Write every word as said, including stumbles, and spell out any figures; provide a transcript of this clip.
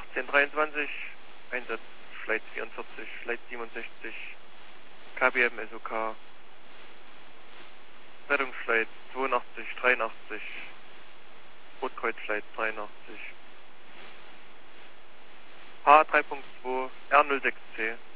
achtzehn dreiundzwanzig, Einsatz Flight vierundvierzig, Flight siebenundsechzig, K B M S O K, Rettungsflight zweiundachtzig, dreiundachtzig, Rotkreuzflight dreiundachtzig, H drei Punkt zwei, R null sechs C.